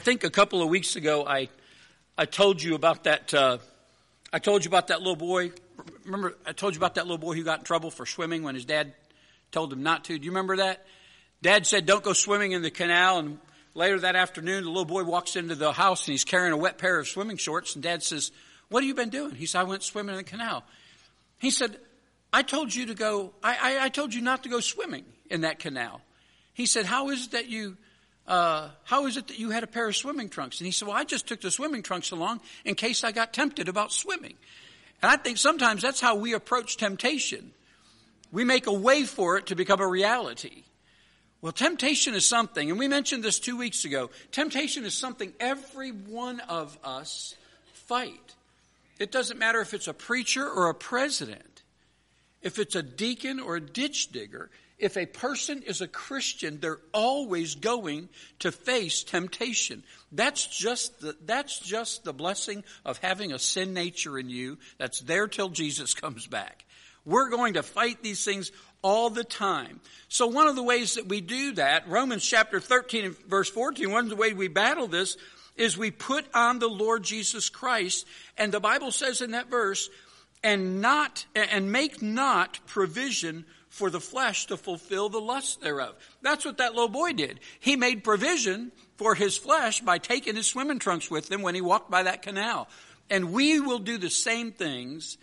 I think a couple of weeks ago I told you about that. I told you about that little boy. Remember, I told you about that little boy who got in trouble for swimming when his dad told him not to. Do you remember that? Dad said, "Don't go swimming in the canal." And later that afternoon, the little boy walks into the house and he's carrying a wet pair of swimming shorts. And Dad says, "What have you been doing?" He said, "I went swimming in the canal." He said, "I told you to go. I told you not to go swimming in that canal." He said, How is it that you had a pair of swimming trunks?" And he said, "Well, I just took the swimming trunks along in case I got tempted about swimming." And I think sometimes that's how we approach temptation. We make a way for it to become a reality. Well, temptation is something, and we mentioned this 2 weeks ago. Temptation is something every one of us fight. It doesn't matter if it's a preacher or a president, if it's a deacon or a ditch digger. If a person is a Christian, they're always going to face temptation. That's just the blessing of having a sin nature in you that's there till Jesus comes back. We're going to fight these things all the time. So one of the ways that we do that, Romans chapter 13 and verse 14, one of the ways we battle this is we put on the Lord Jesus Christ. And the Bible says in that verse, and make not provision for the flesh to fulfill the lust thereof. That's what that little boy did. He made provision for his flesh by taking his swimming trunks with him when he walked by that canal. And we will do the same things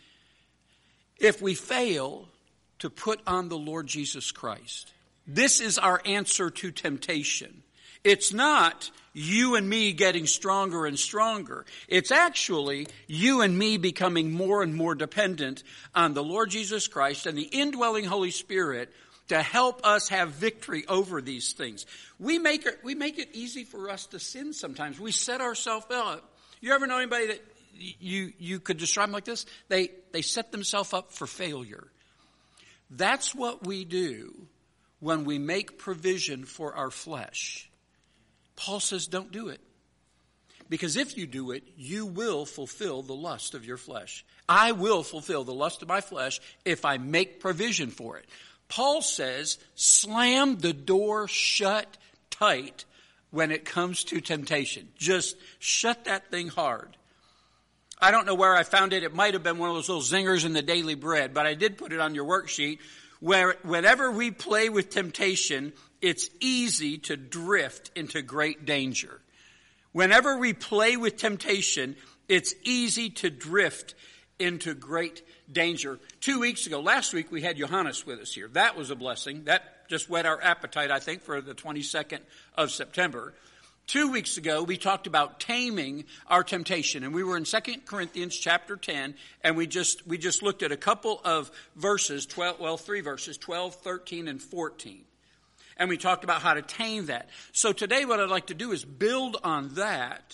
if we fail to put on the Lord Jesus Christ. This is our answer to temptation. It's not you and me getting stronger and stronger. It's actually you and me becoming more and more dependent on the Lord Jesus Christ and the indwelling Holy Spirit to help us have victory over these things. We make it easy for us to sin sometimes. We set ourselves up. You ever know anybody that you could describe them like this? They set themselves up for failure. That's what we do when we make provision for our flesh. Paul says, don't do it. Because if you do it, you will fulfill the lust of your flesh. I will fulfill the lust of my flesh if I make provision for it. Paul says, slam the door shut tight when it comes to temptation. Just shut that thing hard. I don't know where I found it. It might have been one of those little zingers in the Daily Bread, but I did put it on your worksheet. Where whenever we play with temptation, it's easy to drift into great danger. Whenever we play with temptation, it's easy to drift into great danger. 2 weeks ago, last week, we had Johannes with us here. That was a blessing. That just whet our appetite, I think, for the 22nd of September. 2 weeks ago, we talked about taming our temptation, and we were in 2 Corinthians chapter 10, and we just looked at a couple of verses, 3 verses, 12, 13, and 14. And we talked about how to tame that. So today what I'd like to do is build on that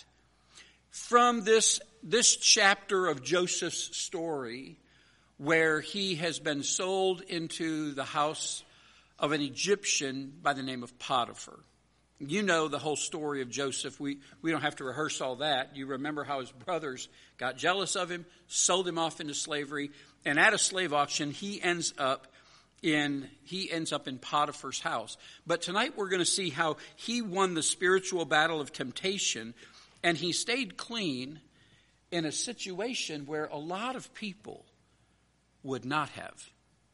from this chapter of Joseph's story where he has been sold into the house of an Egyptian by the name of Potiphar. You know the whole story of Joseph. We don't have to rehearse all that. You remember how his brothers got jealous of him, sold him off into slavery, and at a slave auction he ends up in Potiphar's house. But tonight we're going to see how he won the spiritual battle of temptation, and he stayed clean in a situation where a lot of people would not have.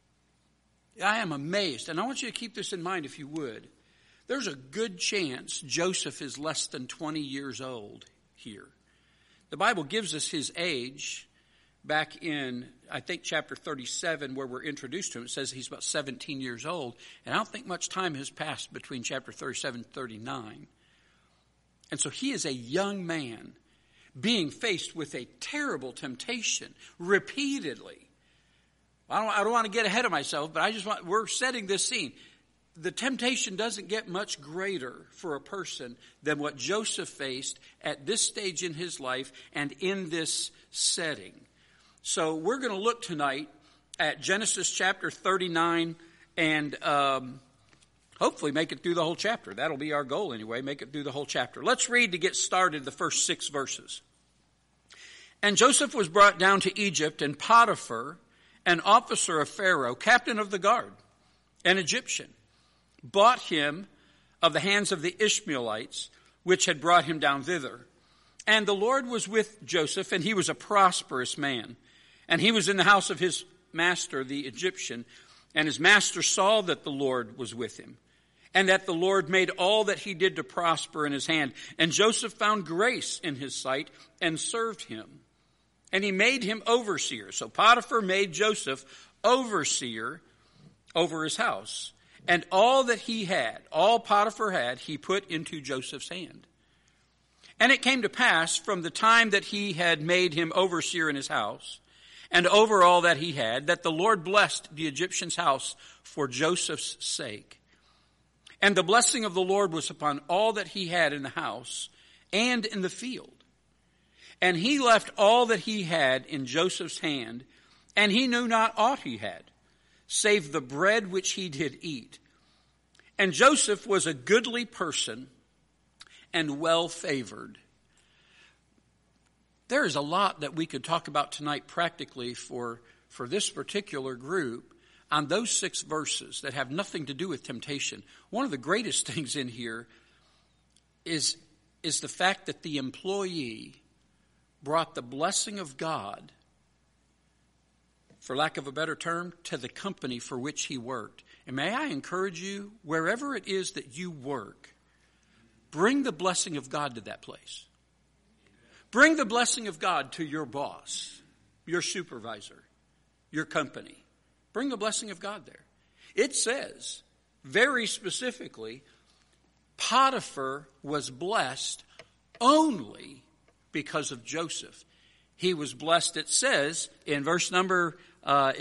I am amazed, and I want you to keep this in mind if you would. There's a good chance Joseph is less than 20 years old here. The Bible gives us his age back in, I think, chapter 37, where we're introduced to him. It says he's about 17 years old. And I don't think much time has passed between chapter 37 and 39. And so he is a young man being faced with a terrible temptation repeatedly. I don't want to get ahead of myself, but we're setting this scene. The temptation doesn't get much greater for a person than what Joseph faced at this stage in his life and in this setting. So we're going to look tonight at Genesis chapter 39 and hopefully make it through the whole chapter. That'll be our goal anyway, make it through the whole chapter. Let's read to get started the first 6 verses. And Joseph was brought down to Egypt, and Potiphar, an officer of Pharaoh, captain of the guard, an Egyptian, bought him of the hands of the Ishmaelites which had brought him down thither. And the Lord was with Joseph, and he was a prosperous man. And he was in the house of his master, the Egyptian. And his master saw that the Lord was with him, and that the Lord made all that he did to prosper in his hand. And Joseph found grace in his sight and served him. And he made him overseer. So Potiphar made Joseph overseer over his house. And all that he had, all Potiphar had, he put into Joseph's hand. And it came to pass from the time that he had made him overseer in his house, and over all that he had, that the Lord blessed the Egyptian's house for Joseph's sake. And the blessing of the Lord was upon all that he had in the house and in the field. And he left all that he had in Joseph's hand, and he knew not aught he had, save the bread which he did eat. And Joseph was a goodly person and well favored. There is a lot that we could talk about tonight practically for this particular group on those 6 verses that have nothing to do with temptation. One of the greatest things in here is the fact that the employee brought the blessing of God, for lack of a better term, to the company for which he worked. And may I encourage you, wherever it is that you work, bring the blessing of God to that place. Bring the blessing of God to your boss, your supervisor, your company. Bring the blessing of God there. It says, very specifically, Potiphar was blessed only because of Joseph. He was blessed, it says in verse number 5,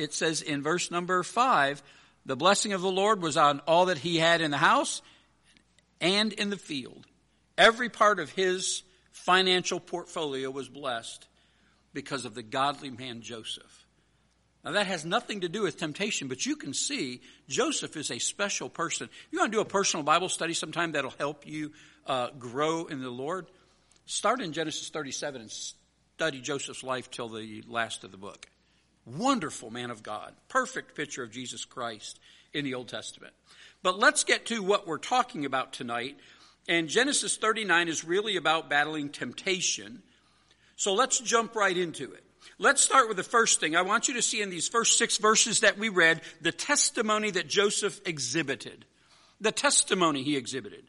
the blessing of the Lord was on all that he had in the house and in the field. Every part of his financial portfolio was blessed because of the godly man Joseph. Now that has nothing to do with temptation, but you can see Joseph is a special person. You want to do a personal Bible study sometime that'll help you grow in the Lord? Start in Genesis 37 and study Joseph's life till the last of the book. Wonderful man of God. Perfect picture of Jesus Christ in the Old Testament. But let's get to what we're talking about tonight. And Genesis 39 is really about battling temptation. So let's jump right into it. Let's start with the first thing. I want you to see in these first 6 verses that we read, the testimony that Joseph exhibited. The testimony he exhibited.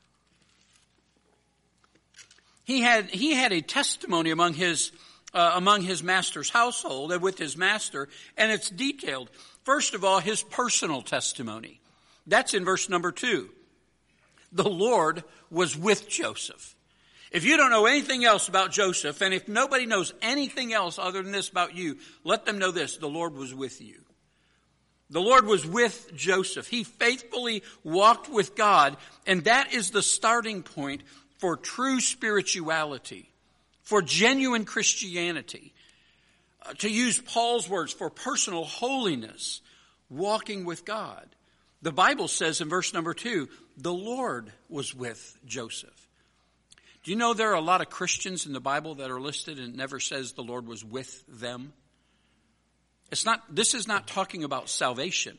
He had a testimony among his master's household and with his master, and it's detailed. First of all, his personal testimony. That's in verse number 2. The Lord was with Joseph. If you don't know anything else about Joseph, and if nobody knows anything else other than this about you, let them know this: the Lord was with you. The Lord was with Joseph. He faithfully walked with God, and that is the starting point for true spirituality, for genuine Christianity. To use Paul's words, for personal holiness, walking with God. The Bible says in verse number 2, the Lord was with Joseph. Do you know there are a lot of Christians in the Bible that are listed and it never says the Lord was with them? This is not talking about salvation.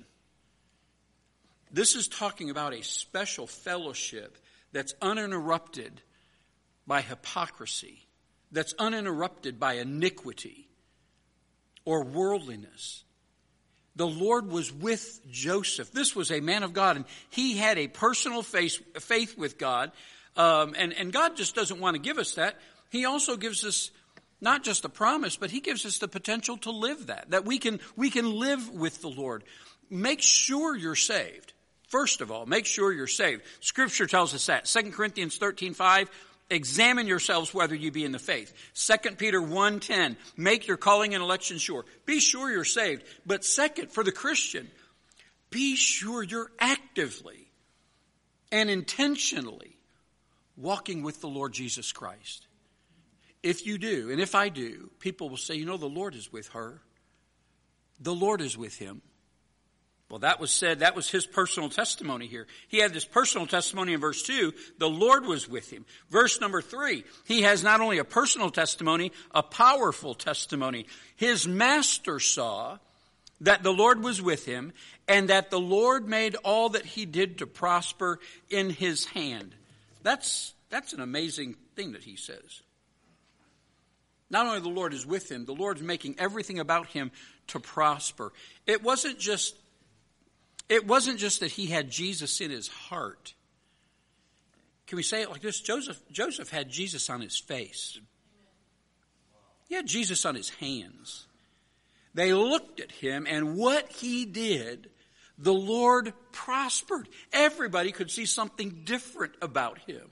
This is talking about a special fellowship that's uninterrupted by hypocrisy, that's uninterrupted by iniquity or worldliness. The Lord was with Joseph. This was a man of God, and he had a personal faith with God. And God just doesn't want to give us that. He also gives us not just a promise, but he gives us the potential to live that we can live with the Lord. Make sure you're saved. First of all, make sure you're saved. Scripture tells us that. 2 Corinthians 13:5, examine yourselves whether you be in the faith. 2 Peter 1:10, make your calling and election sure. Be sure you're saved. But second, for the Christian, be sure you're actively and intentionally walking with the Lord Jesus Christ. If you do, and if I do, people will say, the Lord is with her. The Lord is with him. Well, that was his personal testimony here. He had this personal testimony in verse 2, the Lord was with him. Verse number 3, he has not only a personal testimony, a powerful testimony. His master saw that the Lord was with him, and that the Lord made all that he did to prosper in his hand. That's That's an amazing thing that he says. Not only the Lord is with him, the Lord's making everything about him to prosper. It wasn't just that he had Jesus in his heart. Can we say it like this? Joseph had Jesus on his face. He had Jesus on his hands. They looked at him, and what he did, the Lord prospered. Everybody could see something different about him.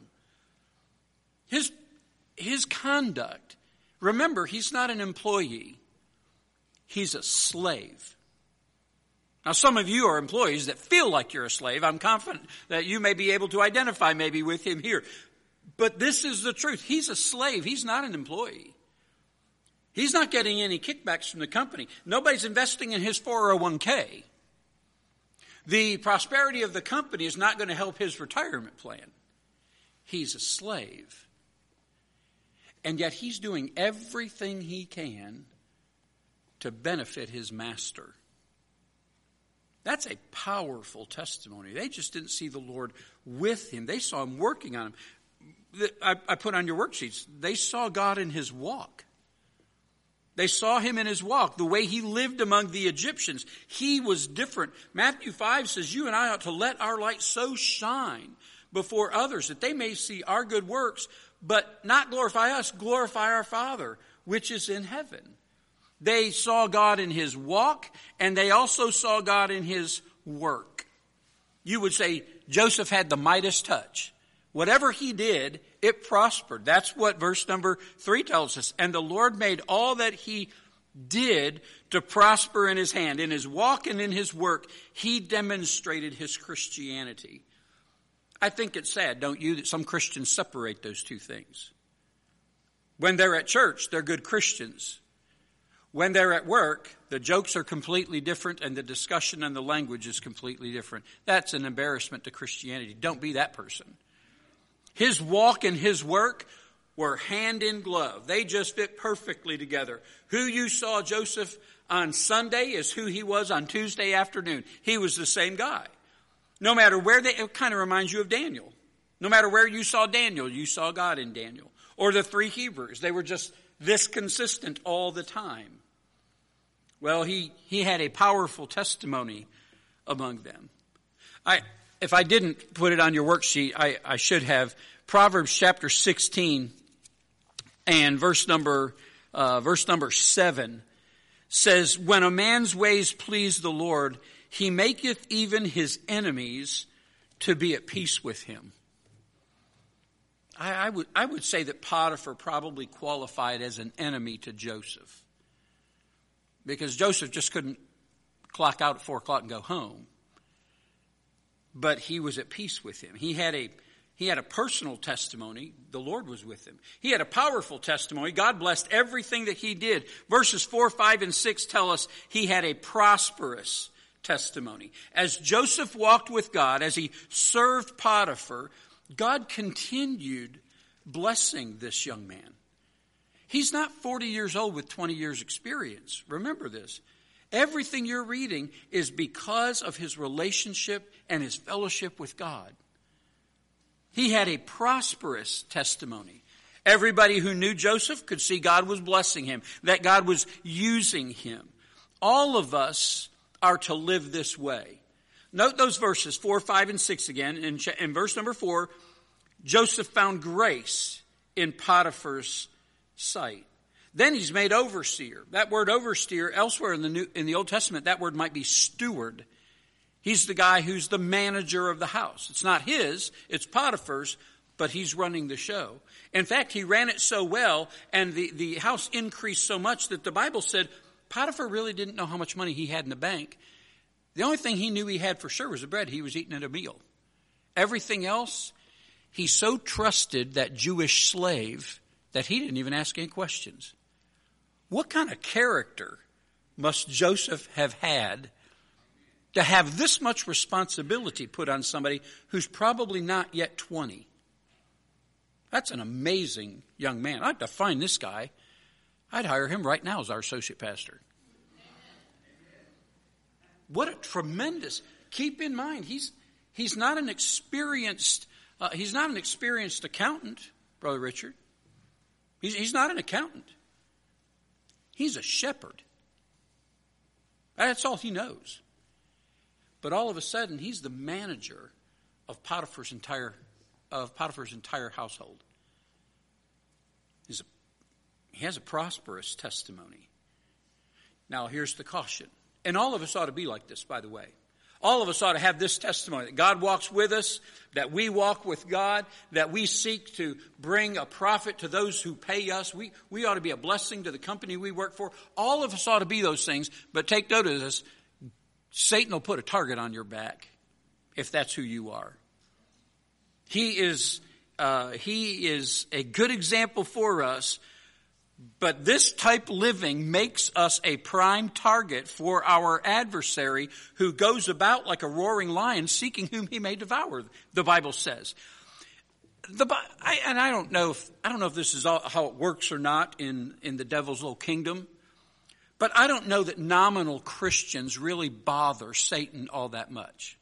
His conduct. Remember, he's not an employee. He's a slave. Now, some of you are employees that feel like you're a slave. I'm confident that you may be able to identify maybe with him here. But this is the truth. He's a slave. He's not an employee. He's not getting any kickbacks from the company. Nobody's investing in his 401k. The prosperity of the company is not going to help his retirement plan. He's a slave. And yet he's doing everything he can to benefit his master. That's a powerful testimony. They just didn't see the Lord with him. They saw him working on him. I put on your worksheets, they saw God in his walk. They saw him in his walk, the way he lived among the Egyptians. He was different. Matthew 5 says, you and I ought to let our light so shine before others that they may see our good works, but not glorify us, glorify our Father, which is in heaven. They saw God in his walk, and they also saw God in his work. You would say Joseph had the Midas touch. Whatever he did, it prospered. That's what verse number 3 tells us. And the Lord made all that he did to prosper in his hand. In his walk and in his work, he demonstrated his Christianity. I think it's sad, don't you, that some Christians separate those two things. When they're at church, they're good Christians. When they're at work, the jokes are completely different and the discussion and the language is completely different. That's an embarrassment to Christianity. Don't be that person. His walk and his work were hand in glove. They just fit perfectly together. Who you saw Joseph on Sunday is who he was on Tuesday afternoon. He was the same guy. No matter where it kind of reminds you of Daniel. No matter where you saw Daniel, you saw God in Daniel. Or the 3 Hebrews. They were just this consistent all the time. Well, he had a powerful testimony among them. If I didn't put it on your worksheet, I should have. Proverbs chapter 16 and verse number 7 says, when a man's ways please the Lord, he maketh even his enemies to be at peace with him. I would say that Potiphar probably qualified as an enemy to Joseph. Because Joseph just couldn't clock out at 4 o'clock and go home. But he was at peace with him. He had a personal testimony. The Lord was with him. He had a powerful testimony. God blessed everything that he did. Verses 4, 5, and 6 tell us he had a prosperous testimony. As Joseph walked with God, as he served Potiphar, God continued blessing this young man. He's not 40 years old with 20 years experience. Remember this. Everything you're reading is because of his relationship and his fellowship with God. He had a prosperous testimony. Everybody who knew Joseph could see God was blessing him, that God was using him. All of us are to live this way. Note those verses, 4, 5, and 6 again. In verse number 4, Joseph found grace in Potiphar's sight. Then he's made overseer. That word overseer, elsewhere in the Old Testament, that word might be steward. He's the guy who's the manager of the house. It's not his, it's Potiphar's, but he's running the show. In fact, he ran it so well, and the house increased so much that the Bible said Potiphar really didn't know how much money he had in the bank. The only thing he knew he had for sure was the bread he was eating at a meal. Everything else, he so trusted that Jewish slave that he didn't even ask any questions. What kind of character must Joseph have had to have this much responsibility put on somebody who's probably not yet 20? That's an amazing young man. I'd like to find this guy. I'd hire him right now as our associate pastor. What a tremendous, keep in mind, he's not an experienced He's not an experienced accountant, Brother Richard. He's not an accountant. He's a shepherd. That's all he knows. But all of a sudden, he's the manager of Potiphar's entire household. He has a prosperous testimony. Now, here's the caution. And all of us ought to be like this, by the way. All of us ought to have this testimony that God walks with us, that we walk with God, that we seek to bring a profit to those who pay us. We ought to be a blessing to the company we work for. All of us ought to be those things. But take note of this. Satan will put a target on your back if that's who you are. He is a good example for us. But this type living makes us a prime target for our adversary who goes about like a roaring lion seeking whom he may devour, the Bible says. I don't know if this is how it works or not in the devil's little kingdom, but I don't know that nominal Christians really bother Satan all that much.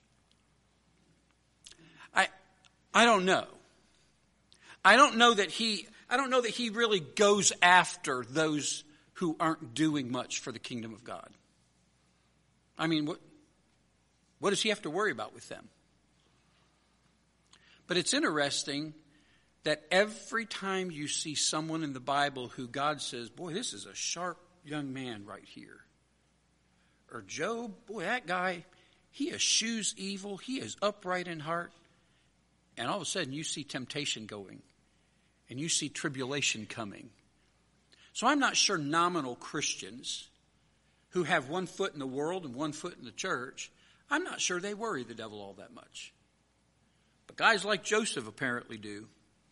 I don't know. I don't know that he really goes after those who aren't doing much for the kingdom of God. I mean, what does he have to worry about with them? But it's interesting that every time you see someone in the Bible who God says, boy, this is a sharp young man right here. Or Job, boy, that guy, he eschews evil. He is upright in heart. And all of a sudden you see temptation going. And you see tribulation coming. So I'm not sure nominal Christians who have one foot in the world and one foot in the church, I'm not sure they worry the devil all that much. But guys like Joseph apparently do.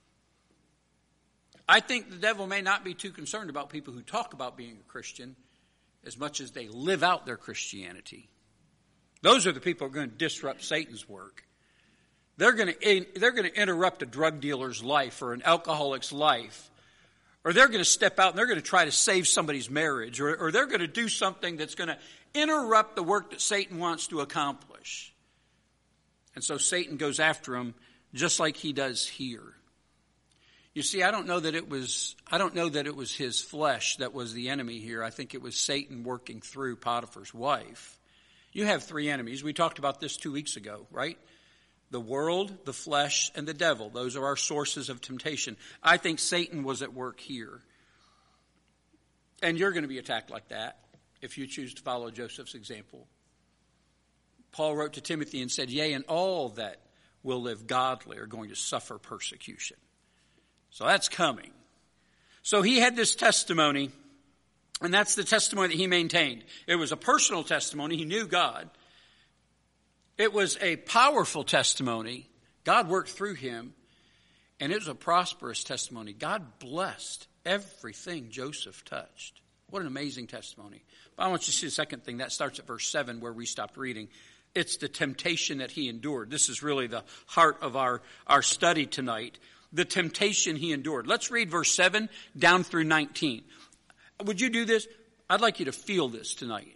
I think the devil may not be too concerned about people who talk about being a Christian as much as they live out their Christianity. Those are the people who are going to disrupt Satan's work. They're going to interrupt a drug dealer's life or an alcoholic's life. Or they're going to step out and they're going to try to save somebody's marriage. Or they're going to do something that's going to interrupt the work that Satan wants to accomplish. And so Satan goes after him just like he does here. You see, I don't know that it was his flesh that was the enemy here. I think it was Satan working through Potiphar's wife. You have three enemies. We talked about this 2 weeks ago, right? The world, the flesh, and the devil. Those are our sources of temptation. I think Satan was at work here. And you're going to be attacked like that if you choose to follow Joseph's example. Paul wrote to Timothy and said, yea, and all that will live godly are going to suffer persecution. So that's coming. So he had this testimony, and that's the testimony that he maintained. It was a personal testimony. He knew God. It was a powerful testimony. God worked through him. And it was a prosperous testimony. God blessed everything Joseph touched. What an amazing testimony. But I want you to see the second thing. That starts at verse 7 where we stopped reading. It's the temptation that he endured. This is really the heart of our study tonight. The temptation he endured. Let's read verse 7 down through 19. Would you do this? I'd like you to feel this tonight.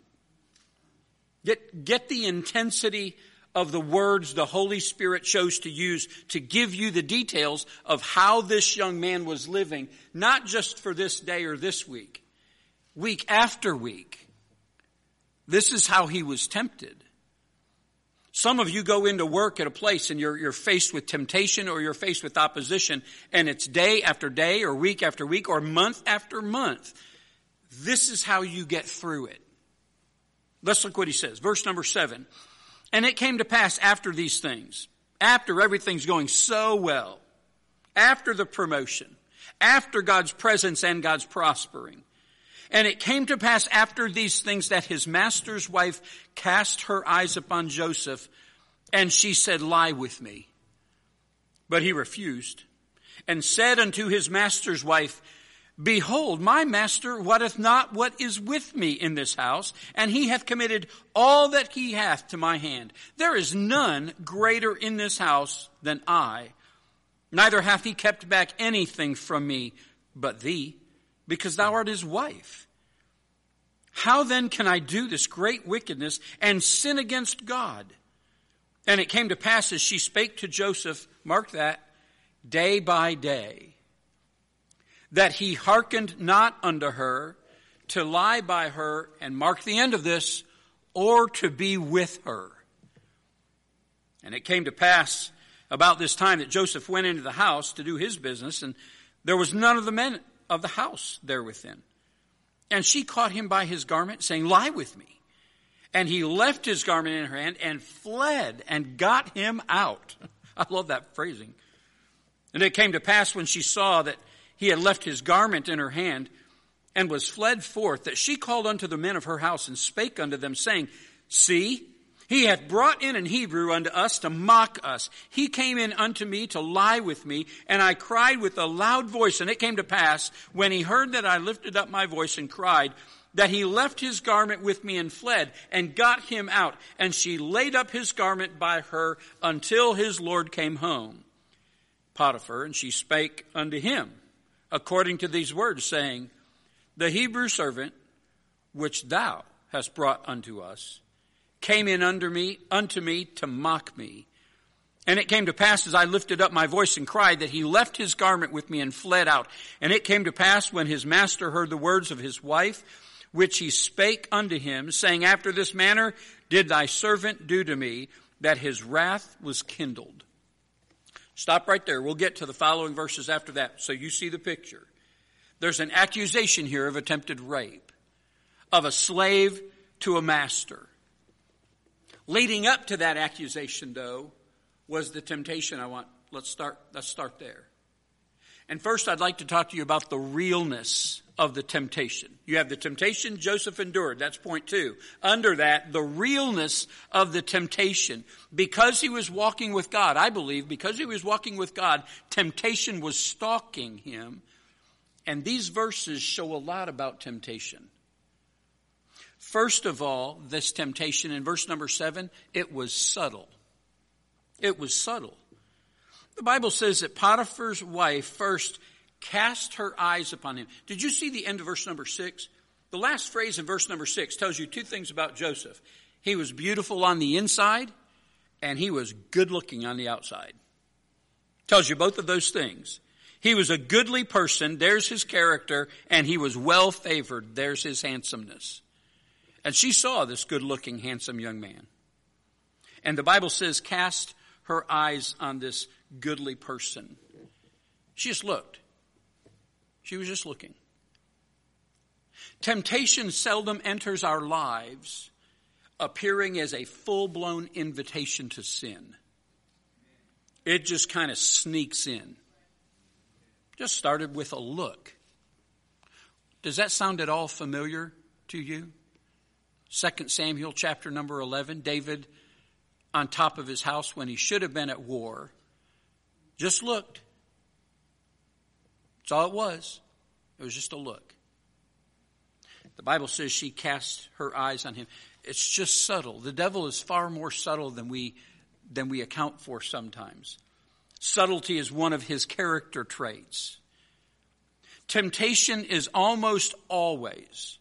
Get the intensity of the words the Holy Spirit chose to use to give you the details of how this young man was living, not just for this day or this week, week after week. This is how he was tempted. Some of you go into work at a place and you're faced with temptation or you're faced with opposition, and it's day after day or week after week or month after month. This is how you get through it. Let's look what he says. Verse number 7. And it came to pass after these things, after everything's going so well, after the promotion, after God's presence and God's prospering. And it came to pass after these things that his master's wife cast her eyes upon Joseph, and she said, lie with me. But he refused, and said unto his master's wife, behold, my master wotteth not what is with me in this house, and he hath committed all that he hath to my hand. There is none greater in this house than I. Neither hath he kept back anything from me but thee, because thou art his wife. How then can I do this great wickedness and sin against God? And it came to pass as she spake to Joseph, mark that, day by day, that he hearkened not unto her to lie by her, and mark the end of this, or to be with her. And it came to pass about this time that Joseph went into the house to do his business, and there was none of the men of the house there within. And she caught him by his garment, saying, lie with me. And he left his garment in her hand and fled and got him out. I love that phrasing. And it came to pass when she saw that he had left his garment in her hand and was fled forth, that she called unto the men of her house and spake unto them, saying, see, he hath brought in an Hebrew unto us to mock us. He came in unto me to lie with me, and I cried with a loud voice. And it came to pass, when he heard that I lifted up my voice and cried, that he left his garment with me and fled, and got him out. And she laid up his garment by her until his Lord came home. Potiphar, and she spake unto him, according to these words, saying, the Hebrew servant, which thou hast brought unto us, came in unto me to mock me. And it came to pass, as I lifted up my voice and cried, that he left his garment with me and fled out. And it came to pass, when his master heard the words of his wife, which he spake unto him, saying, after this manner did thy servant do to me, that his wrath was kindled. Stop right there. We'll get to the following verses after that, so you see the picture. There's an accusation here of attempted rape, of a slave to a master. Leading up to that accusation, though, was the temptation let's start there. And first, I'd like to talk to you about the realness of the temptation. You have the temptation Joseph endured. That's point 2. Under that, the realness of the temptation. Because he was walking with God, I believe, because he was walking with God, temptation was stalking him. And these verses show a lot about temptation. First of all, this temptation in verse number 7, it was subtle. It was subtle. The Bible says that Potiphar's wife first cast her eyes upon him. Did you see the end of verse number 6? The last phrase in verse number 6 tells you two things about Joseph. He was beautiful on the inside, and he was good looking on the outside. Tells you both of those things. He was a goodly person, there's his character, and he was well favored, there's his handsomeness. And she saw this good looking, handsome young man. And the Bible says, cast her eyes on this goodly person. She just looked. She was just looking. Temptation seldom enters our lives appearing as a full-blown invitation to sin. It just kind of sneaks in. Just started with a look. Does that sound at all familiar to you? 2 Samuel chapter number 11, David on top of his house when he should have been at war, just looked. That's all it was. It was just a look. The Bible says she cast her eyes on him. It's just subtle. The devil is far more subtle than we account for sometimes. Subtlety is one of his character traits. Temptation is almost always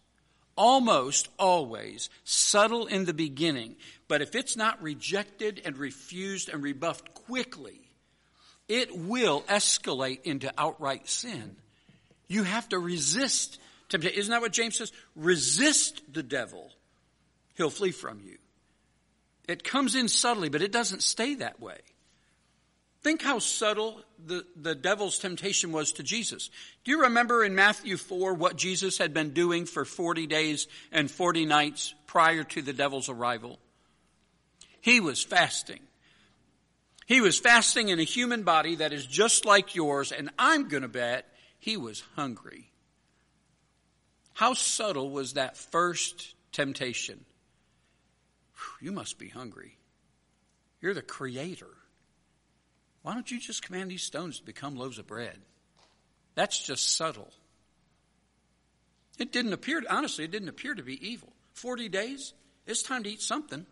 subtle in the beginning. But if it's not rejected and refused and rebuffed quickly, it will escalate into outright sin. You have to resist temptation. Isn't that what James says? Resist the devil. He'll flee from you. It comes in subtly, but it doesn't stay that way. Think how subtle the devil's temptation was to Jesus. Do you remember in Matthew 4 what Jesus had been doing for 40 days and 40 nights prior to the devil's arrival? He was fasting. He was fasting in a human body that is just like yours, and I'm going to bet he was hungry. How subtle was that first temptation? You must be hungry. You're the creator. Why don't you just command these stones to become loaves of bread? That's just subtle. It didn't appear to be evil. 40 days, it's time to eat something.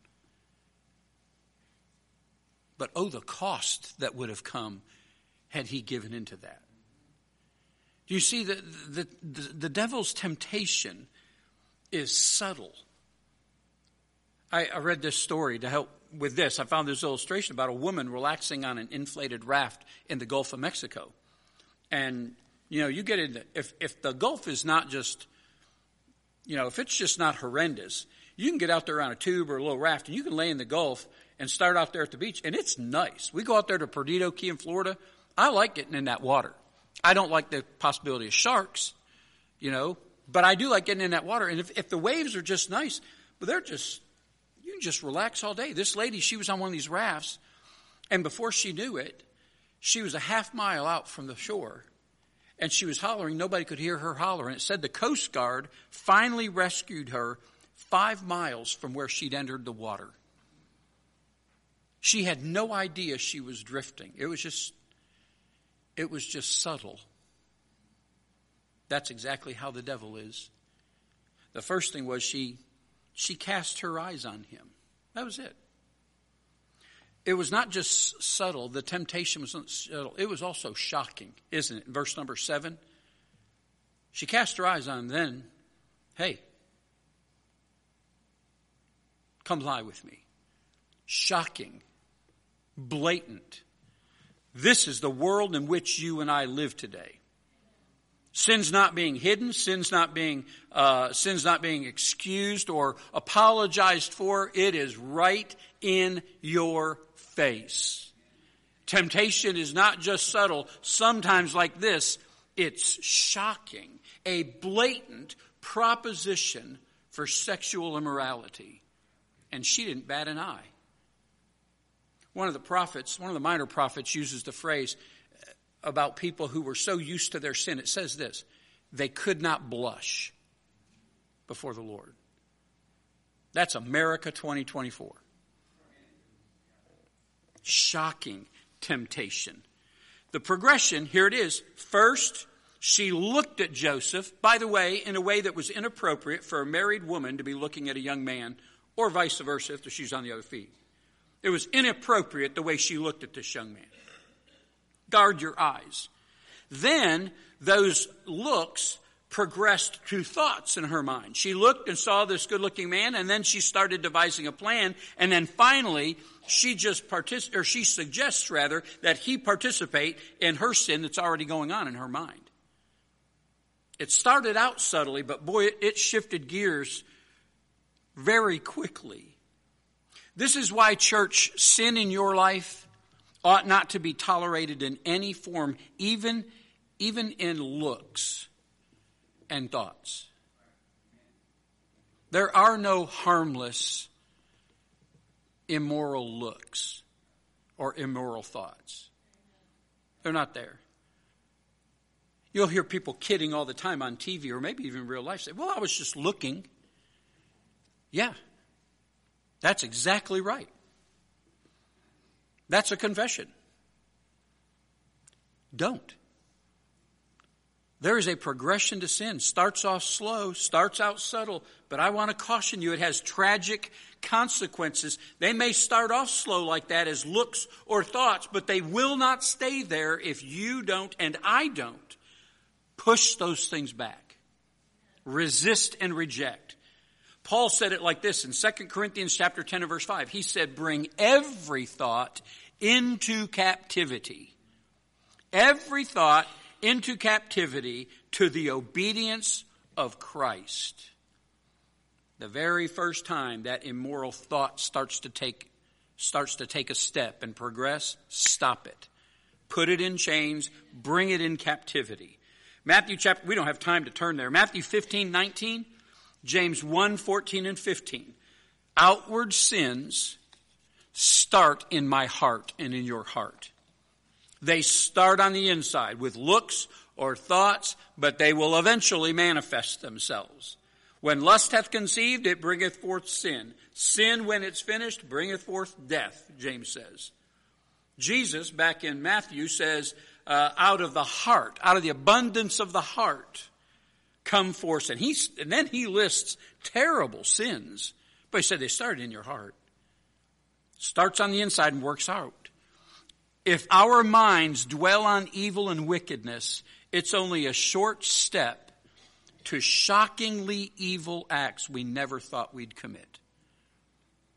But oh, the cost that would have come had he given into that. Do you see the devil's temptation is subtle? I read this story to help with this. I found this illustration about a woman relaxing on an inflated raft in the Gulf of Mexico. And, you get in if the Gulf is not just, if it's just not horrendous, you can get out there on a tube or a little raft and you can lay in the Gulf and start out there at the beach. And it's nice. We go out there to Perdido Key in Florida. I like getting in that water. I don't like the possibility of sharks, but I do like getting in that water. And if the waves are just nice, but you can just relax all day. This lady, she was on one of these rafts, and before she knew it, she was a half mile out from the shore, and she was hollering. Nobody could hear her holler. And it said the Coast Guard finally rescued her 5 miles from where she'd entered the water. She had no idea she was drifting. It was just subtle. That's exactly how the devil is. The first thing was she cast her eyes on him. That was it. It was not just subtle. The temptation was not subtle. It was also shocking, isn't it? Verse number 7. She cast her eyes on him. Then, hey, come lie with me. Shocking. Blatant. This is the world in which you and I live today. Sin's not being hidden, sin's not being excused or apologized for. It is right in your face. Temptation is not just subtle. Sometimes like this, it's shocking. A blatant proposition for sexual immorality. And she didn't bat an eye. One of the minor prophets uses the phrase about people who were so used to their sin. It says this: they could not blush before the Lord. That's America 2024. Shocking temptation. The progression, here it is. First, she looked at Joseph, by the way, in a way that was inappropriate for a married woman to be looking at a young man, or vice versa if the shoe's on the other feet. It was inappropriate the way she looked at this young man. Guard your eyes. Then those looks progressed to thoughts in her mind. She looked and saw this good-looking man, and then she started devising a plan, and then finally she suggests that he participate in her sin that's already going on in her mind. It started out subtly, but boy, it shifted gears very quickly. This is why, church, sin in your life ought not to be tolerated in any form, even in looks and thoughts. There are no harmless, immoral looks or immoral thoughts. They're not there. You'll hear people kidding all the time on TV or maybe even in real life say, well, I was just looking. Yeah, that's exactly right. That's a confession. Don't. There is a progression to sin. Starts off slow, starts out subtle, but I want to caution you, it has tragic consequences. They may start off slow like that as looks or thoughts, but they will not stay there if you don't and I don't push those things back. Resist and reject. Paul said it like this in 2 Corinthians chapter 10 and verse 5. He said, bring every thought into captivity. Every thought into captivity to the obedience of Christ. The very first time that immoral thought starts to take a step and progress, stop it. Put it in chains, bring it in captivity. Matthew chapter, we don't have time to turn there. Matthew 15:19, James 1:14 and 15. Outward sins start in my heart and in your heart. They start on the inside with looks or thoughts, but they will eventually manifest themselves. When lust hath conceived, it bringeth forth sin. Sin, when it's finished, bringeth forth death, James says. Jesus, back in Matthew, says, out of the heart, out of the abundance of the heart, come forth sin. And then he lists terrible sins. But he said they started in your heart. Starts on the inside and works out. If our minds dwell on evil and wickedness, it's only a short step to shockingly evil acts we never thought we'd commit.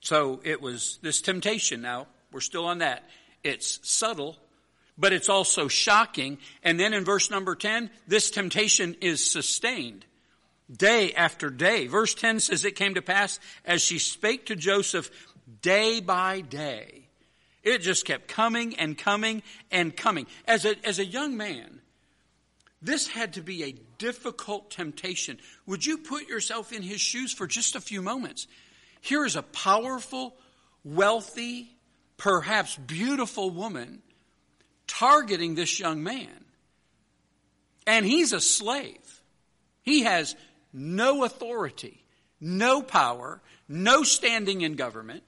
So it was this temptation. Now, we're still on that. It's subtle, but it's also shocking. And then in verse number 10, this temptation is sustained day after day. Verse 10 says, it came to pass as she spake to Joseph day by day. It just kept coming and coming and coming. As a young man, this had to be a difficult temptation. Would you put yourself in his shoes for just a few moments? Here is a powerful, wealthy, perhaps beautiful woman targeting this young man. And he's a slave. He has no authority, no power, no standing in government.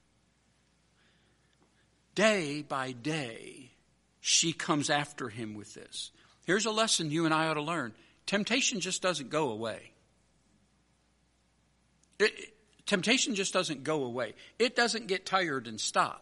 Day by day, she comes after him with this. Here's a lesson you and I ought to learn. Temptation just doesn't go away. Temptation just doesn't go away. It doesn't get tired and stop.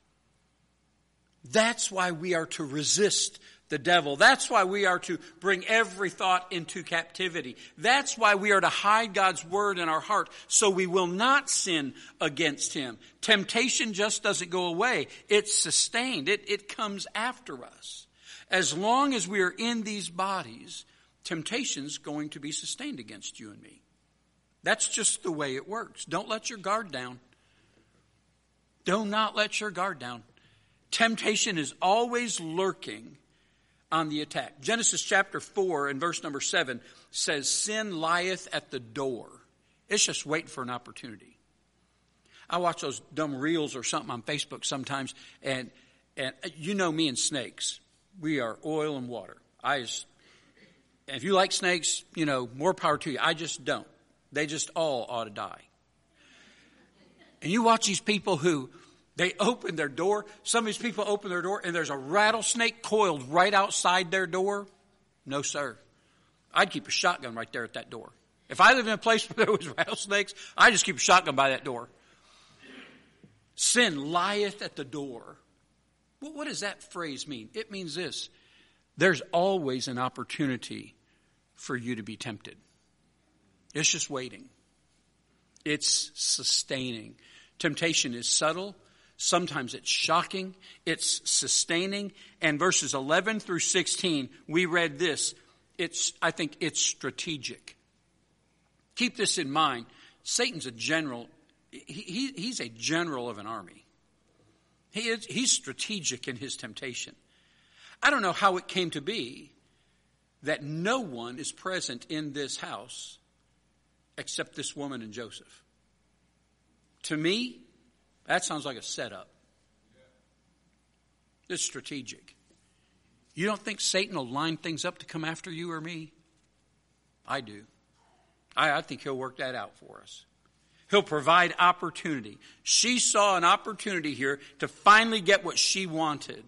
That's why we are to resist the devil. That's why we are to bring every thought into captivity. That's why we are to hide God's word in our heart so we will not sin against him. Temptation just doesn't go away. It's sustained. It comes after us. As long as we are in these bodies, temptation's going to be sustained against you and me. That's just the way it works. Don't let your guard down. Do not let your guard down. Temptation is always lurking on the attack. Genesis chapter 4 and verse number 7 says, sin lieth at the door. It's just waiting for an opportunity. I watch those dumb reels or something on Facebook sometimes, and you know me and snakes. We are oil and water. If you like snakes, more power to you. I just don't. They just all ought to die. And you watch these people who, they open their door. Some of these people open their door and there's a rattlesnake coiled right outside their door. No, sir. I'd keep a shotgun right there at that door. If I lived in a place where there was rattlesnakes, I'd just keep a shotgun by that door. Sin lieth at the door. Well, what does that phrase mean? It means this. There's always an opportunity for you to be tempted. It's just waiting. It's sustaining. Temptation is subtle. Sometimes it's shocking. It's sustaining. And verses 11 through 16, we read this. I think it's strategic. Keep this in mind. Satan's a general. He's a general of an army. He's strategic in his temptation. I don't know how it came to be that no one is present in this house except this woman and Joseph. To me, that sounds like a setup. It's strategic. You don't think Satan will line things up to come after you or me? I do. I think he'll work that out for us. He'll provide opportunity. She saw an opportunity here to finally get what she wanted.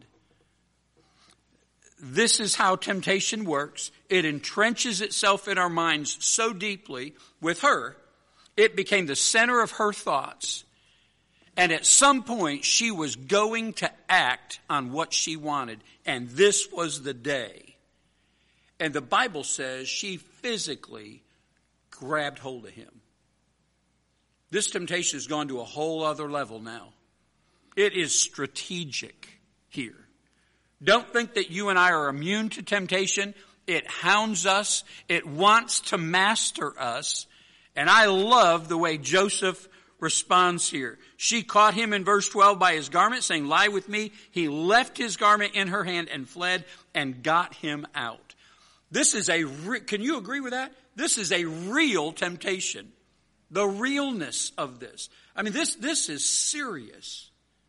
This is how temptation works. It entrenches itself in our minds so deeply. With her, it became the center of her thoughts. And at some point, she was going to act on what she wanted. And this was the day. And the Bible says she physically grabbed hold of him. This temptation has gone to a whole other level now. It is strategic here. Don't think that you and I are immune to temptation. It hounds us. It wants to master us. And I love the way Joseph responds here. She caught him in verse 12 by his garment, saying, lie with me. He left his garment in her hand and fled and got him out. This is can you agree with that? This is a real temptation. The realness of this. I mean, this is serious.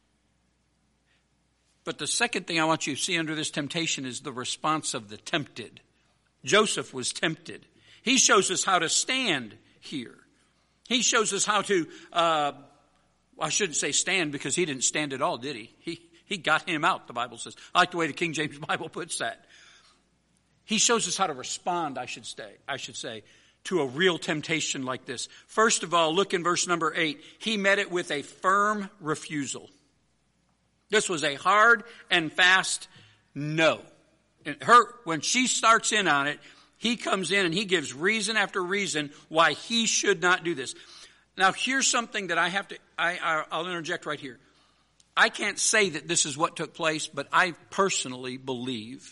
But the second thing I want you to see under this temptation is the response of the tempted. Joseph was tempted. He shows us how to stand here. He shows us how to, I shouldn't say stand because he didn't stand at all, did he? He got him out, the Bible says. I like the way the King James Bible puts that. He shows us how to respond, I should say, to a real temptation like this. First of all, look in verse number 8. He met it with a firm refusal. This was a hard and fast no. And when she starts in on it, he comes in and he gives reason after reason why he should not do this. Now, here's something that I'll interject right here. I can't say that this is what took place, but I personally believe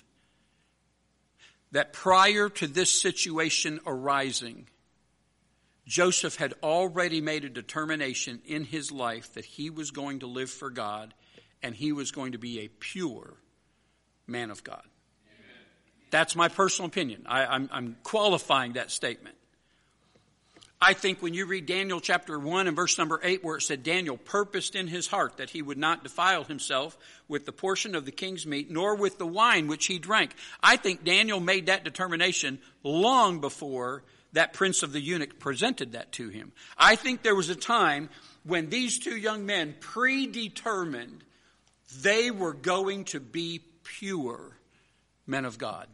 that prior to this situation arising, Joseph had already made a determination in his life that he was going to live for God and he was going to be a pure man of God. Amen. That's my personal opinion. I'm qualifying that statement. I think when you read Daniel chapter 1 and verse number 8, where it said Daniel purposed in his heart that he would not defile himself with the portion of the king's meat, nor with the wine which he drank. I think Daniel made that determination long before that prince of the eunuch presented that to him. I think there was a time when these two young men predetermined they were going to be pure men of God.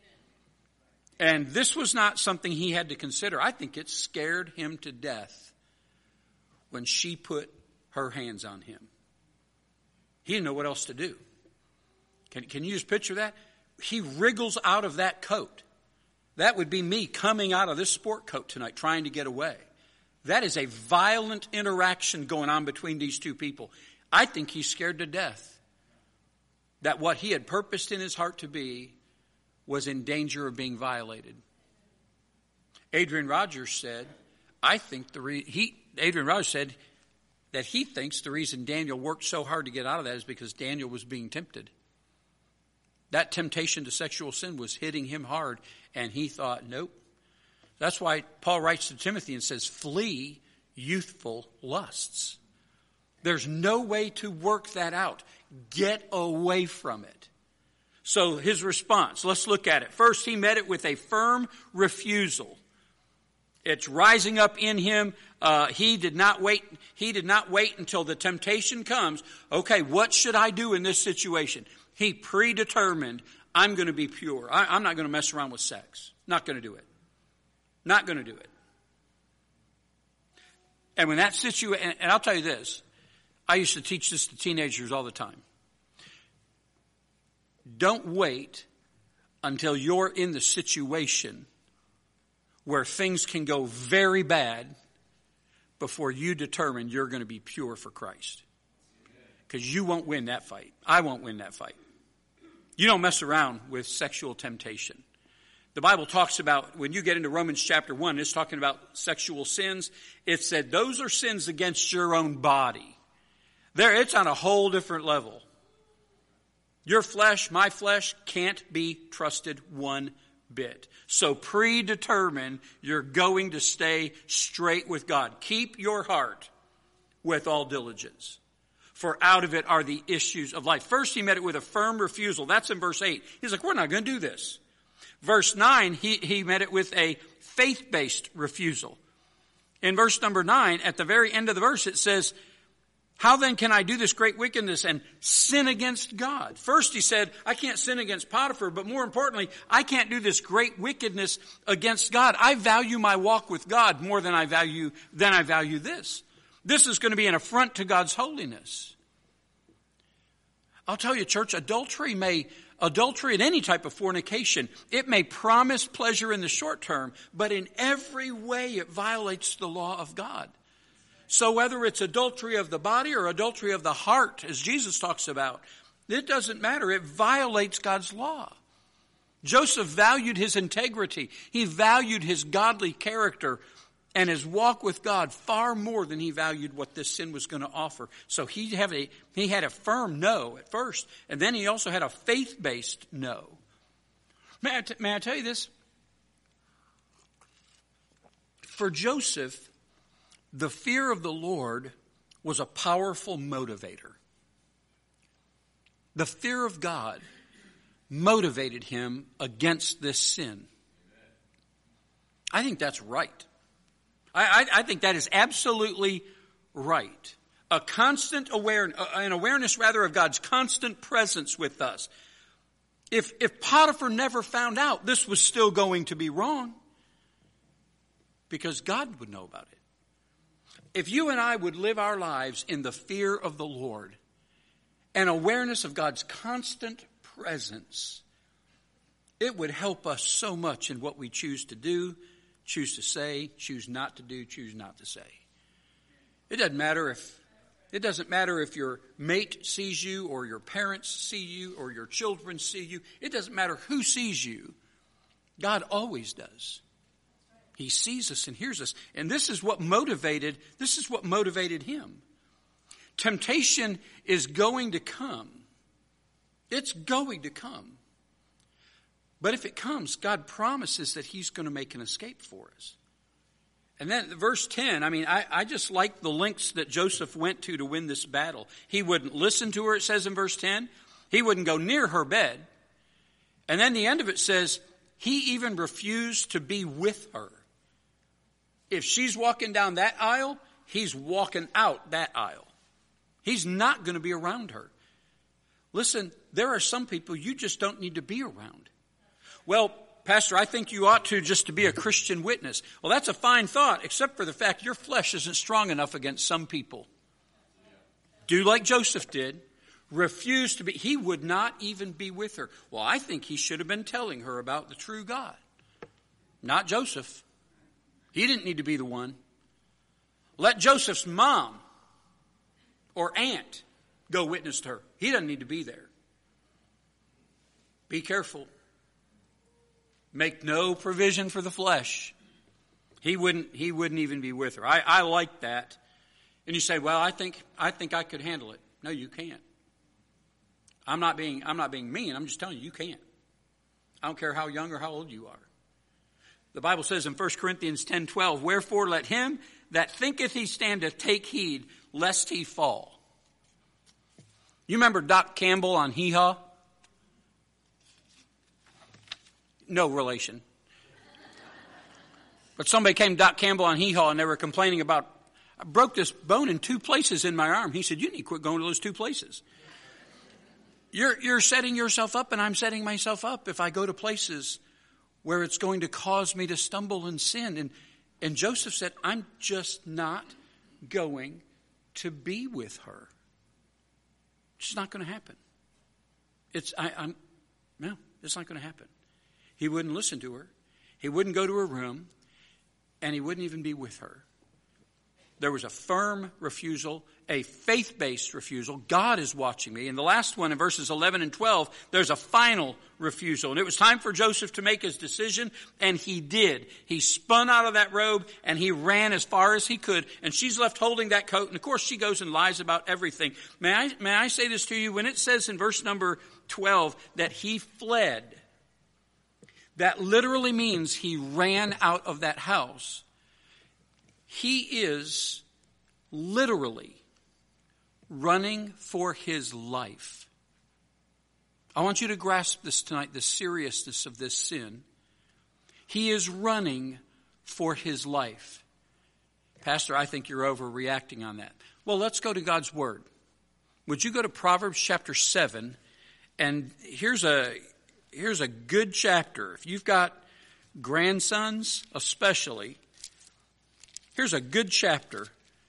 And this was not something he had to consider. I think it scared him to death when she put her hands on him. He didn't know what else to do. Can you just picture that? He wriggles out of that coat. That would be me coming out of this sport coat tonight trying to get away. That is a violent interaction going on between these two people. I think he's scared to death that what he had purposed in his heart to be was in danger of being violated. Adrian Rogers said, Adrian Rogers said that he thinks the reason Daniel worked so hard to get out of that is because Daniel was being tempted. That temptation to sexual sin was hitting him hard, and he thought, nope. That's why Paul writes to Timothy and says, flee youthful lusts. There's no way to work that out. Get away from it. So his response, let's look at it. First, he met it with a firm refusal. It's rising up in him. He did not wait until the temptation comes. Okay, what should I do in this situation? He predetermined, I'm going to be pure. I'm not going to mess around with sex. Not going to do it. Not going to do it. And when that situation, and I'll tell you this, I used to teach this to teenagers all the time. Don't wait until you're in the situation where things can go very bad before you determine you're going to be pure for Christ. Because you won't win that fight. I won't win that fight. You don't mess around with sexual temptation. The Bible talks about, when you get into Romans chapter 1, it's talking about sexual sins. It said those are sins against your own body. It's on a whole different level. Your flesh, my flesh, can't be trusted one bit. So predetermine you're going to stay straight with God. Keep your heart with all diligence, for out of it are the issues of life. First, he met it with a firm refusal. That's in verse 8. He's like, we're not going to do this. Verse 9, he met it with a faith-based refusal. In verse number 9, at the very end of the verse, it says, how then can I do this great wickedness and sin against God? First he said, I can't sin against Potiphar, but more importantly, I can't do this great wickedness against God. I value my walk with God more than I value this. This is going to be an affront to God's holiness. I'll tell you, church, adultery and any type of fornication, it may promise pleasure in the short term, but in every way it violates the law of God. So whether it's adultery of the body or adultery of the heart, as Jesus talks about, it doesn't matter. It violates God's law. Joseph valued his integrity. He valued his godly character and his walk with God far more than he valued what this sin was going to offer. So he had a firm no at first, and then he also had a faith-based no. May I tell you this? For Joseph, the fear of the Lord was a powerful motivator. The fear of God motivated him against this sin. I think that's right. I think that is absolutely right. A constant awareness of God's constant presence with us. If Potiphar never found out, this was still going to be wrong, because God would know about it. If you and I would live our lives in the fear of the Lord and awareness of God's constant presence, it would help us so much in what we choose to do, choose to say, choose not to do, choose not to say. It doesn't matter if your mate sees you or your parents see you or your children see you. It doesn't matter who sees you. God always does. He sees us and hears us. And this is what motivated him. Temptation is going to come. It's going to come. But if it comes, God promises that he's going to make an escape for us. And then verse 10, I just like the lengths that Joseph went to win this battle. He wouldn't listen to her, it says in verse 10. He wouldn't go near her bed. And then the end of it says, he even refused to be with her. If she's walking down that aisle, he's walking out that aisle. He's not going to be around her. Listen, there are some people you just don't need to be around. Well, Pastor, I think you ought to just to be a Christian witness. Well, that's a fine thought, except for the fact your flesh isn't strong enough against some people. Do like Joseph did. Refuse to be. He would not even be with her. Well, I think he should have been telling her about the true God. Not Joseph. He didn't need to be the one. Let Joseph's mom or aunt go witness to her. He doesn't need to be there. Be careful. Make no provision for the flesh. He wouldn't even be with her. I like that. And you say, well, I think I could handle it. No, you can't. I'm not being mean. I'm just telling you can't. I don't care how young or how old you are. The Bible says in 1 Corinthians 10:12, wherefore let him that thinketh he standeth take heed lest he fall. You remember Doc Campbell on Hee Haw? No relation. But somebody came to Doc Campbell on Hee Haw and they were complaining about, I broke this bone in 2 places in my arm. He said, you need to quit going to those 2 places. You're setting yourself up and I'm setting myself up if I go to places where it's going to cause me to stumble and sin. And Joseph said, I'm just not going to be with her. It's not going to happen. It's not going to happen. He wouldn't listen to her. He wouldn't go to her room. And he wouldn't even be with her. There was a firm refusal, a faith-based refusal. God is watching me. And the last one in verses 11 and 12, there's a final refusal. And it was time for Joseph to make his decision, and he did. He spun out of that robe, and he ran as far as he could. And she's left holding that coat. And of course, she goes and lies about everything. May I say this to you? When it says in verse number 12 that he fled, that literally means he ran out of that house. He is literally running for his life. I want you to grasp this tonight, the seriousness of this sin. He is running for his life. Pastor, I think you're overreacting on that. Well, let's go to God's Word. Would you go to Proverbs chapter 7? And here's a good chapter. If you've got grandsons especially, here's a good chapter,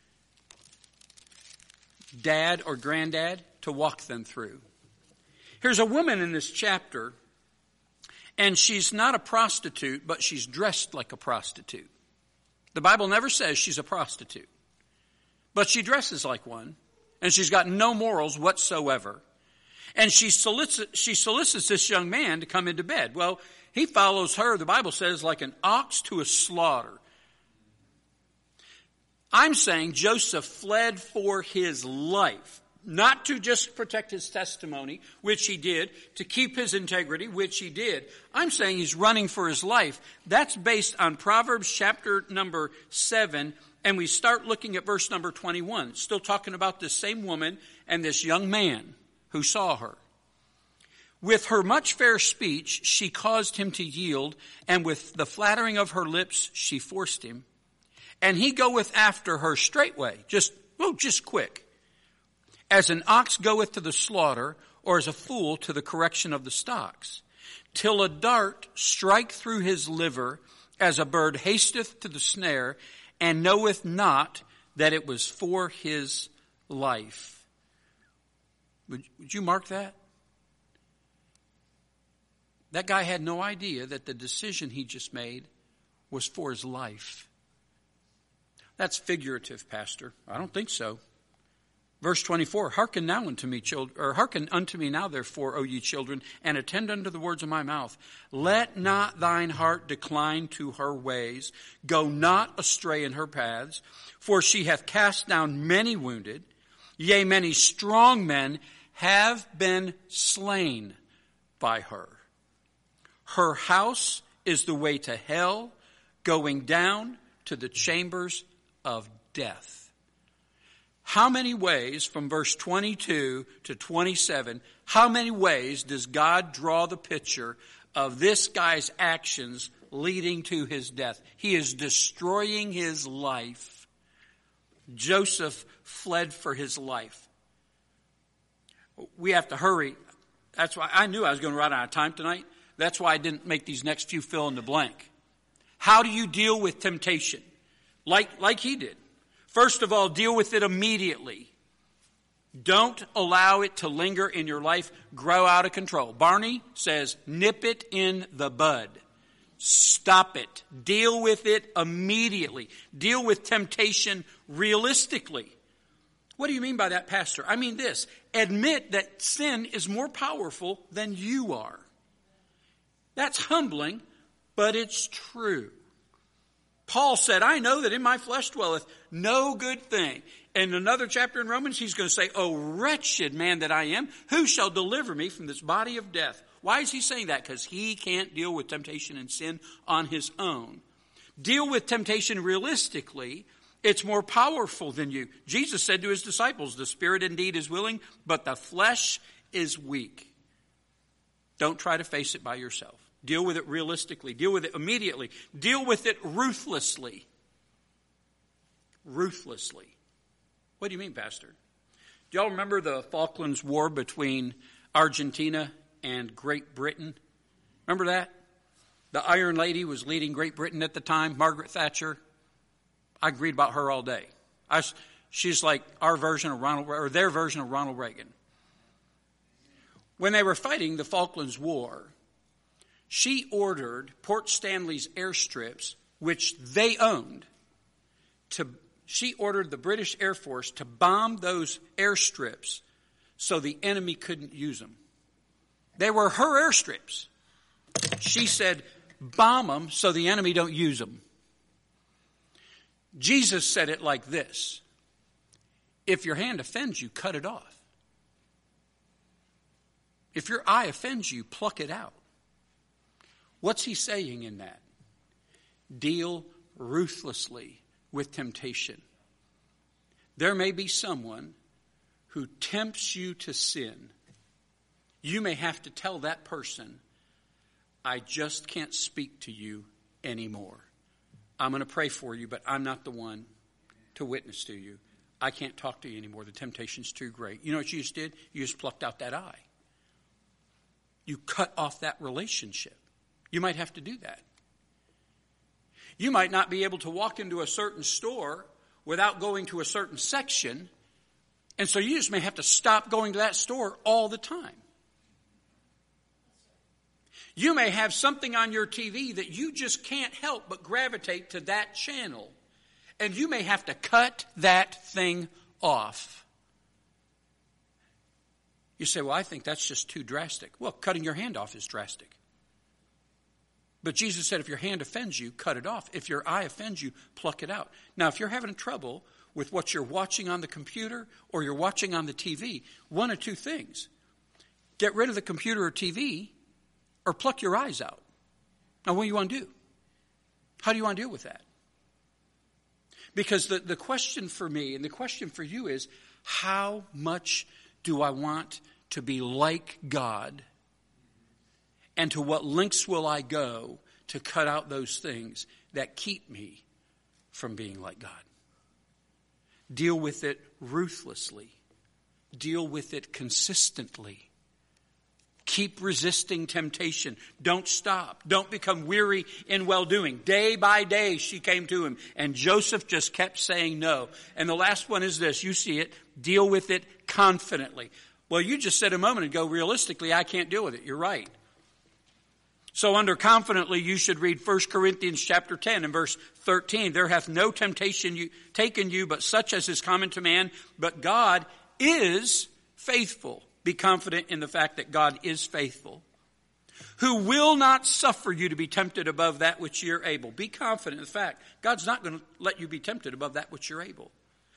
dad or granddad, to walk them through. Here's a woman in this chapter, and she's not a prostitute, but she's dressed like a prostitute. The Bible never says she's a prostitute, but she dresses like one, and she's got no morals whatsoever. And she solicits this young man to come into bed. Well, he follows her, the Bible says, like an ox to a slaughter. I'm saying Joseph fled for his life, not to just protect his testimony, which he did, to keep his integrity, which he did. I'm saying he's running for his life. That's based on Proverbs chapter number 7, and we start looking at verse number 21. Still talking about this same woman and this young man who saw her. With her much fair speech, she caused him to yield, and with the flattering of her lips, she forced him. And he goeth after her straightway, just quick. As an ox goeth to the slaughter, or as a fool to the correction of the stocks, till a dart strike through his liver, as a bird hasteth to the snare, and knoweth not that it was for his life. Would you mark that? That guy had no idea that the decision he just made was for his life. That's figurative, Pastor. I don't think so. Verse 24, hearken unto me now, therefore, O ye children, and attend unto the words of my mouth. Let not thine heart decline to her ways. Go not astray in her paths, for she hath cast down many wounded. Yea, many strong men have been slain by her. Her house is the way to hell, going down to the chambers of death. How many ways, from verse 22 to 27, how many ways does God draw the picture of this guy's actions leading to his death? He is destroying his life. Joseph fled for his life. We have to hurry. That's why I knew I was going to run out of time tonight. That's why I didn't make these next few fill in the blank. How do you deal with temptation? Like he did. First of all, deal with it immediately. Don't allow it to linger in your life, grow out of control. Barney says, nip it in the bud. Stop it. Deal with it immediately. Deal with temptation realistically. What do you mean by that, Pastor? I mean this. Admit that sin is more powerful than you are. That's humbling, but it's true. Paul said, I know that in my flesh dwelleth no good thing. In another chapter in Romans, he's going to say, O wretched man that I am, who shall deliver me from this body of death? Why is he saying that? Because he can't deal with temptation and sin on his own. Deal with temptation realistically. It's more powerful than you. Jesus said to his disciples, the spirit indeed is willing, but the flesh is weak. Don't try to face it by yourself. Deal with it realistically. Deal with it immediately. Deal with it ruthlessly. Ruthlessly. What do you mean, Pastor? Do y'all remember the Falklands War between Argentina and Great Britain? Remember that? The Iron Lady was leading Great Britain at the time, Margaret Thatcher. I could read about her all day. She's like our version of their version of Ronald Reagan. When they were fighting the Falklands War, she ordered Port Stanley's airstrips, which they owned, she ordered the British Air Force to bomb those airstrips so the enemy couldn't use them. They were her airstrips. She said, bomb them so the enemy don't use them. Jesus said it like this. If your hand offends you, cut it off. If your eye offends you, pluck it out. What's he saying in that? Deal ruthlessly with temptation. There may be someone who tempts you to sin. You may have to tell that person, I just can't speak to you anymore. I'm going to pray for you, but I'm not the one to witness to you. I can't talk to you anymore. The temptation's too great. You know what you just did? You just plucked out that eye. You cut off that relationship. You might have to do that. You might not be able to walk into a certain store without going to a certain section, and so you just may have to stop going to that store all the time. You may have something on your TV that you just can't help but gravitate to that channel, and you may have to cut that thing off. You say, well, I think that's just too drastic. Well, cutting your hand off is drastic. But Jesus said, if your hand offends you, cut it off. If your eye offends you, pluck it out. Now, if you're having trouble with what you're watching on the computer or you're watching on the TV, one of two things. Get rid of the computer or TV or pluck your eyes out. Now, what do you want to do? How do you want to deal with that? Because the question for me and the question for you is, how much do I want to be like God? And to what lengths will I go to cut out those things that keep me from being like God? Deal with it ruthlessly. Deal with it consistently. Keep resisting temptation. Don't stop. Don't become weary in well-doing. Day by day she came to him, and Joseph just kept saying no. And the last one is this. You see it. Deal with it confidently. Well, you just said a moment ago, realistically, I can't deal with it. You're right. So under confidently, you should read 1 Corinthians chapter 10 and verse 13. There hath no temptation taken you, but such as is common to man. But God is faithful. Be confident in the fact that God is faithful, who will not suffer you to be tempted above that which you're able. Be confident in the fact God's not going to let you be tempted above that which you're able.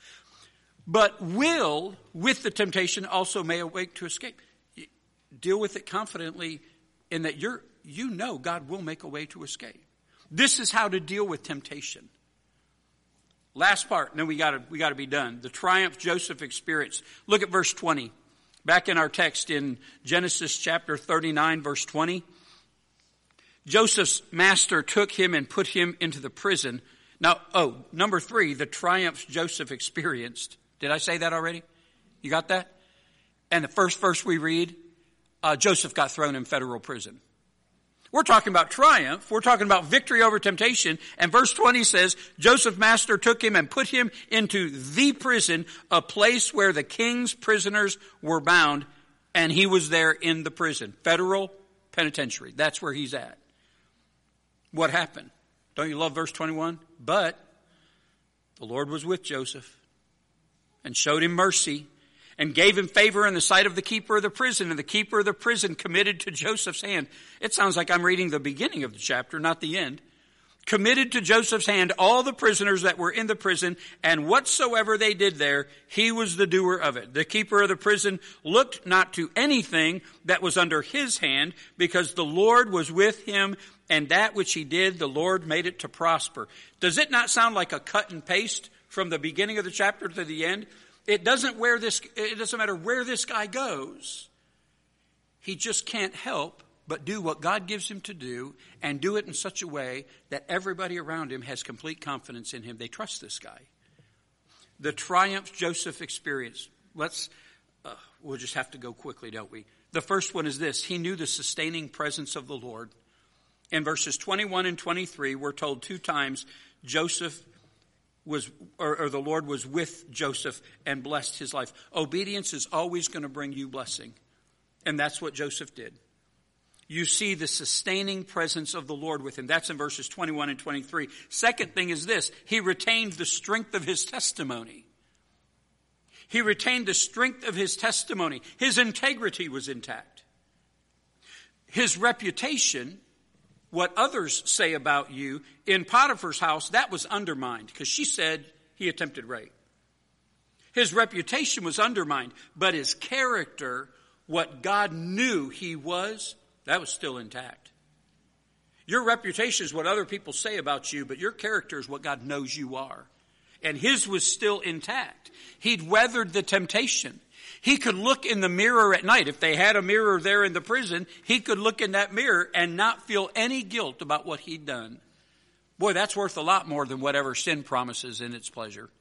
But will, with the temptation, also may awake to escape. Deal with it confidently in that you know God will make a way to escape. This is how to deal with temptation. Last part, and then we got to be done. The triumph Joseph experienced. Look at verse 20. Back in our text in Genesis chapter 39, verse 20. Joseph's master took him and put him into the prison. Now, number 3, the triumphs Joseph experienced. Did I say that already? You got that? And the first verse we read, Joseph got thrown in federal prison. We're talking about triumph. We're talking about victory over temptation. And verse 20 says, Joseph's master took him and put him into the prison, a place where the king's prisoners were bound, and he was there in the prison. Federal penitentiary. That's where he's at. What happened? Don't you love verse 21? But the Lord was with Joseph and showed him mercy and gave him favor in the sight of the keeper of the prison. And the keeper of the prison committed to Joseph's hand. It sounds like I'm reading the beginning of the chapter, not the end. Committed to Joseph's hand all the prisoners that were in the prison, and whatsoever they did there, he was the doer of it. The keeper of the prison looked not to anything that was under his hand, because the Lord was with him, and that which he did, the Lord made it to prosper. Does it not sound like a cut and paste from the beginning of the chapter to the end? It doesn't matter where this guy goes. He just can't help but do what God gives him to do, and do it in such a way that everybody around him has complete confidence in him. They trust this guy. The triumph Joseph experienced. We'll just have to go quickly, don't we? The first one is this. He knew the sustaining presence of the Lord. In verses 21 and 23, we're told 2 times Joseph the Lord was with Joseph and blessed his life. Obedience is always going to bring you blessing. And that's what Joseph did. You see the sustaining presence of the Lord with him. That's in verses 21 and 23. Second thing is this. He retained the strength of his testimony. He retained the strength of his testimony. His integrity was intact. His reputation, what others say about you, in Potiphar's house, that was undermined because she said he attempted rape. His reputation was undermined, but his character, what God knew he was, that was still intact. Your reputation is what other people say about you, but your character is what God knows you are. And his was still intact. He'd weathered the temptation. He could look in the mirror at night. If they had a mirror there in the prison, he could look in that mirror and not feel any guilt about what he'd done. Boy, that's worth a lot more than whatever sin promises in its pleasure.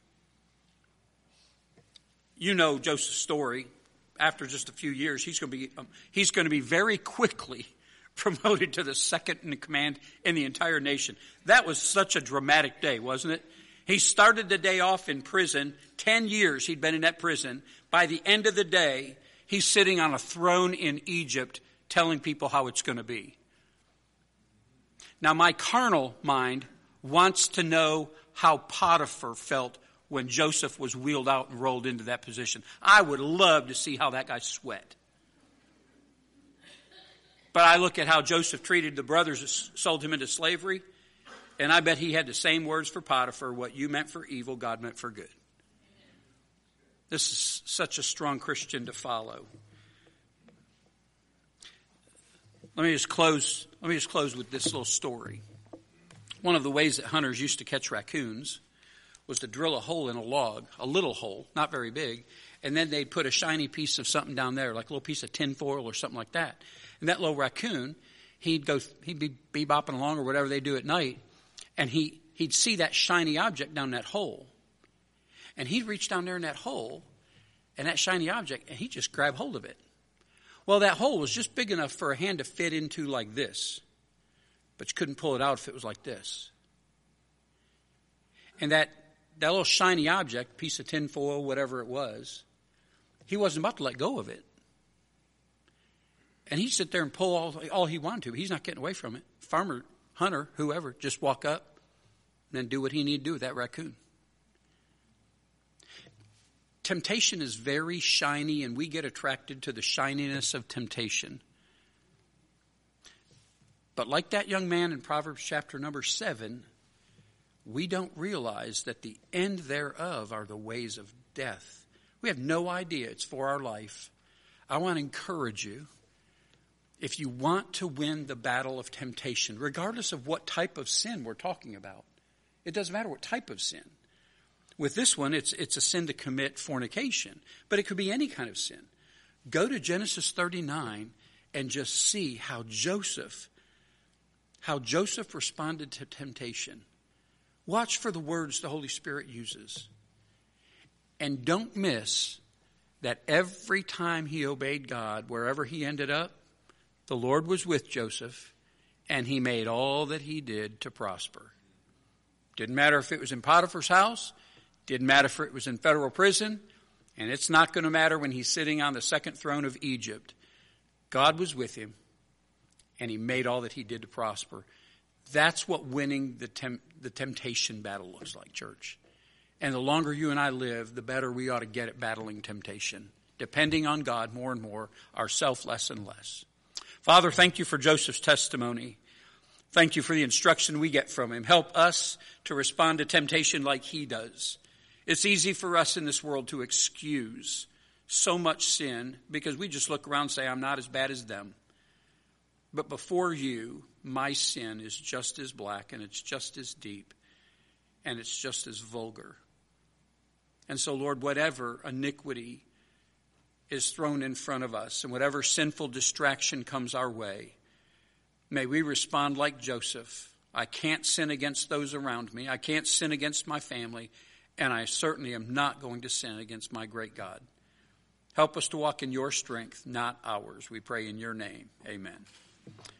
You know Joseph's story. After just a few years, he's going to be very quickly promoted to the second in command in the entire nation. That was such a dramatic day, wasn't it? He started the day off in prison. 10 years he'd been in that prison. By the end of the day, he's sitting on a throne in Egypt telling people how it's going to be. Now, my carnal mind wants to know how Potiphar felt when Joseph was wheeled out and rolled into that position. I would love to see how that guy sweat. But I look at how Joseph treated the brothers that sold him into slavery, and I bet he had the same words for Potiphar. What you meant for evil, God meant for good. This is such a strong Christian to follow. Let me just close with this little story. One of the ways that hunters used to catch raccoons was to drill a hole in a log, a little hole, not very big, and then they'd put a shiny piece of something down there, like a little piece of tin foil or something like that. And that little raccoon, he'd be bebopping along or whatever they do at night, and he'd see that shiny object down that hole. And he'd reach down there in that hole, and that shiny object, and he'd just grab hold of it. Well, that hole was just big enough for a hand to fit into like this, but you couldn't pull it out if it was like this. And that little shiny object, piece of tin foil, whatever it was, he wasn't about to let go of it. And he'd sit there and pull all he wanted to. But he's not getting away from it. Farmer, hunter, whoever, just walk up and then do what he needed to do with that raccoon. Temptation is very shiny, and we get attracted to the shininess of temptation. But like that young man in Proverbs chapter number 7, we don't realize that the end thereof are the ways of death. We have no idea it's for our life. I want to encourage you, if you want to win the battle of temptation, regardless of what type of sin we're talking about, it doesn't matter what type of sin. With this one, it's a sin to commit fornication, but it could be any kind of sin. Go to Genesis 39 and just see how Joseph responded to temptation. Watch for the words the Holy Spirit uses. And don't miss that every time he obeyed God, wherever he ended up, the Lord was with Joseph, and he made all that he did to prosper. Didn't matter if it was in Potiphar's house, didn't matter if it was in federal prison, and it's not going to matter when he's sitting on the second throne of Egypt. God was with him, and he made all that he did to prosper. That's what winning the temptation battle looks like, church. And the longer you and I live, the better we ought to get at battling temptation. Depending on God more and more, ourselves less and less. Father, thank you for Joseph's testimony. Thank you for the instruction we get from him. Help us to respond to temptation like he does. It's easy for us in this world to excuse so much sin because we just look around and say, I'm not as bad as them. But before you, my sin is just as black, and it's just as deep, and it's just as vulgar. And so, Lord, whatever iniquity is thrown in front of us and whatever sinful distraction comes our way, may we respond like Joseph. I can't sin against those around me. I can't sin against my family. And I certainly am not going to sin against my great God. Help us to walk in your strength, not ours. We pray in your name. Amen.